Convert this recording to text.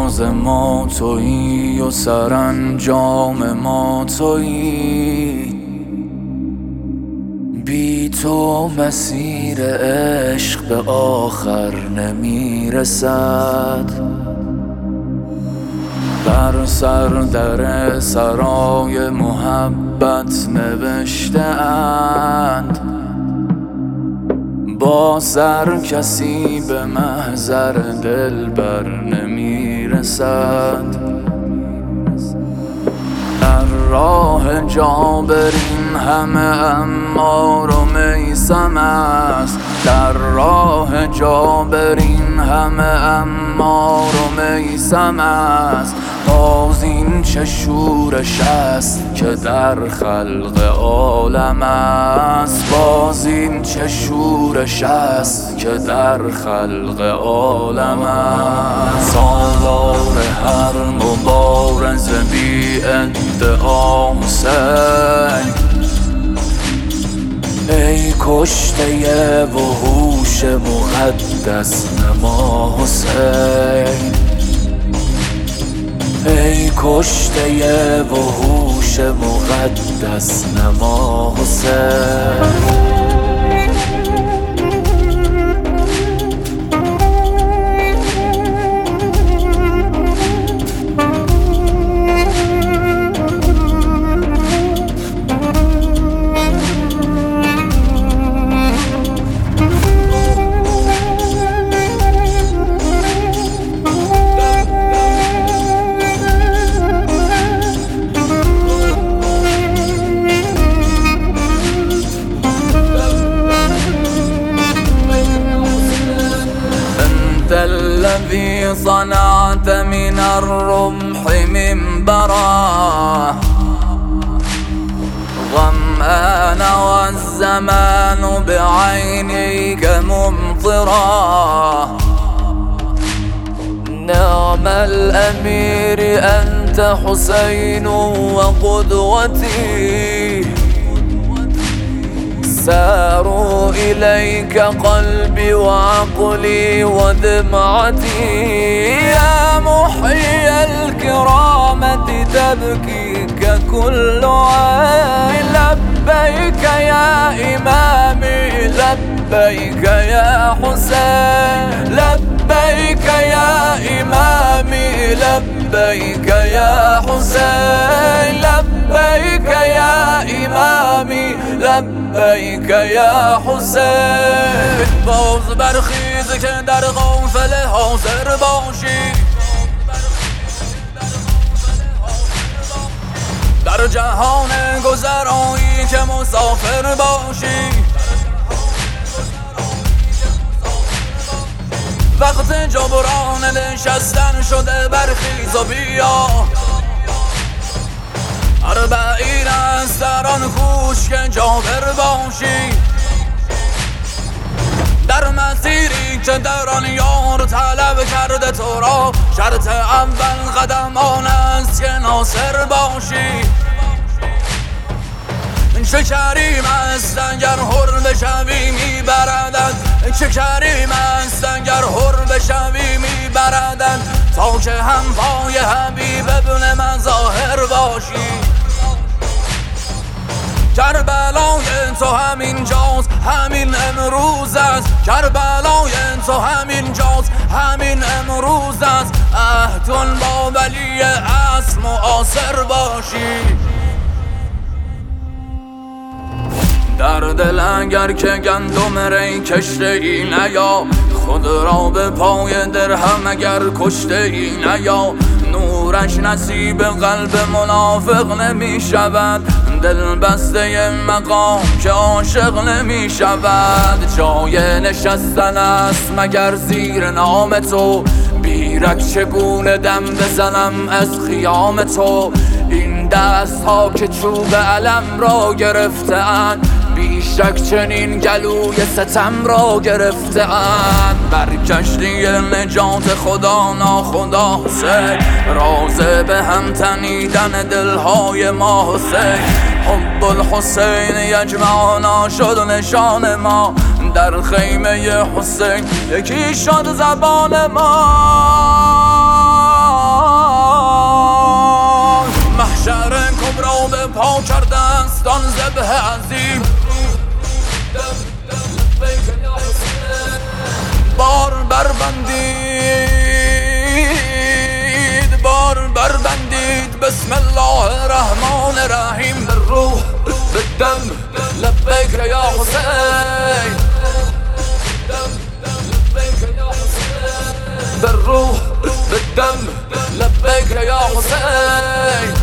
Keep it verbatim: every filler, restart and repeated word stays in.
راز ما تویی و سرانجام ما تویی. بی تو مسیر عشق به آخر نمیرسد. بر سر در سرای محبت نوشته اند، با سر کسی به محضر دلبر نمیرسد. در راه جابرین همه عمار و میثم است. در راه جابرین همه عمار و میثم است. باز این چه شورش است که در خلق عالم است. باز این چه شورش است که در خلق عالم است. سالار هر مبارز بی ادعا حسین، ای کشته وحوش مقدس نما حسین. ای کشته وحوش مقدس نما حسین. الذي صنعت من الرمح منبرا، ظمآن والزمان بعينيك ممطرا. نعم الأمير أنت حسين وقدوتي، ساروا إليك قلبي وعقلي ودمعتي. يا محيي الكرامة تبكيك كل عين. لبيك يا إمامي لبيك يا حسين. لبيك يا إمامي لبيك يا حسين. لبيك يا إمامي لبیک یا حسین. باز برخیز که در قافله حاضر باشی، در جهان گذرایی که مسافر باشی. وقت جبران نشستن شده، برخیز و بیا. اربعین است در آن کوش که جابر باشی، در مسیری که در آن یار طلب کرده تو را. شرط اول قدم آن است که ناصر باشی. چه کریم است اگر حر بشوی میبردد. چه کریم است اگر حر بشوی میبردد. تا که هم پای حبیب ابن مظاهر باشی. کربلای تو همین جاست همین امروز است. کربلای تو همین جاست همین امروز است. عهدون با ولی اصل معاصر باشی. در دل اگر که گندم ری کشته ای نیا، خود را به پای درهم اگر کشته ای نیا. نورش نصیب قلب منافق نمی شود. دل بسته مقام که عاشق نمی شود. جای نشستن است مگر زیر نام تو. بیرک چگونه دم بزنم از خیام تو. این دست ها که چوب علم را گرفته‌اند، بیشک چنین گلوی ستم را گرفته‌اند. بر کشتی نجات خدا ناخدا حسین، راز به هم تنیدن دلهای ما حسین. حب الحسین یجمعنا شد نشان ما، در خیمه حسین یکی شد زبان ما. تا کردستان ذبح عظیم بار بربندید بار بربندید بسم الله الرحمن الرحیم بالروح بالدم لبیک یا حسین بالروح بالدم لبیک یا حسین